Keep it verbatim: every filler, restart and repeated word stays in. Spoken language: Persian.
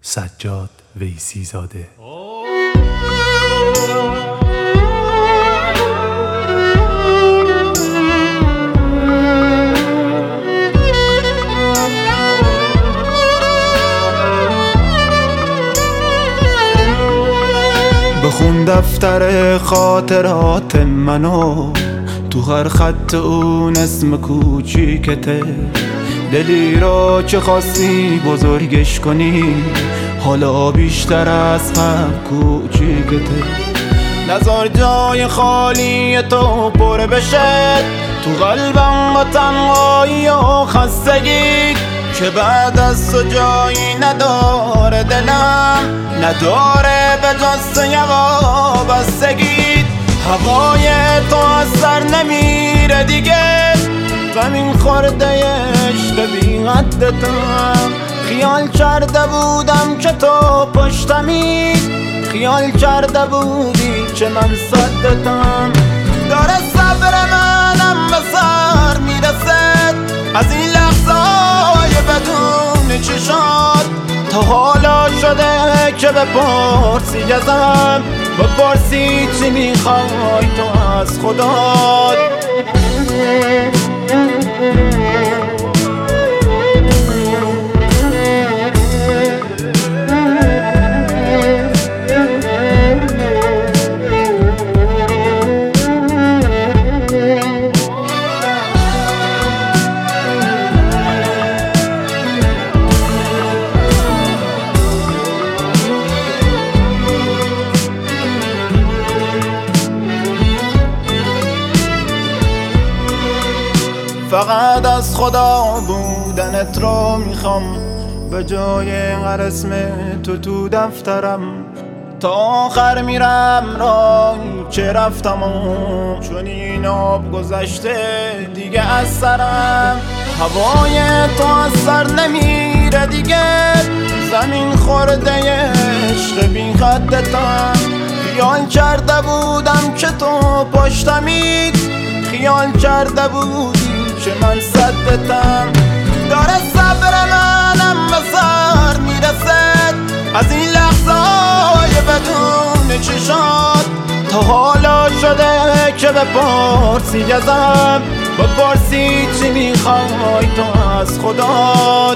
سجاد ویسی زاده. بخون دفتر خاطرات منو، تو هر خط اون اسم کوچیکته. دلی را چه خواستی بزرگش کنی، حالا بیشتر از هم کوچیکته. نذار جای خالی تو پر بشه تو قلبم با تنهایی و خستگی، که بعد از تو جایی نداره دلم، نداره به جز تو یه وابستگی. هوای تو از سر نمیره دیگه، زمین خورده عشق بی قدتم. خیال کرده بودم که تو پشتمی، خیال کرده بودی که من صدتم. داره صبر منم به سر میرسد از این لحظه های بدون چشات. تا حالا شده که بپرسی ازم، بپرسی چی میخوای تو از خدات. فقط از خدا بودنت رو میخوام، به جای هر اسم تو تو دفترم. تا آخر میرم راهی که رفتم و چون این آب گذشته دیگه از سرم. هوای تو از سر نمیره دیگه، زمین خورده عشق بی خدتم. خیال کرده بودم که تو پشتمی، خیال کرده بودی که من صدتم. داره صبر منم به سر میرسد از این لحظه های بدون چشات. تا حالا شده که بپرسی ازم، بپرسی چی میخوای تو از خدات.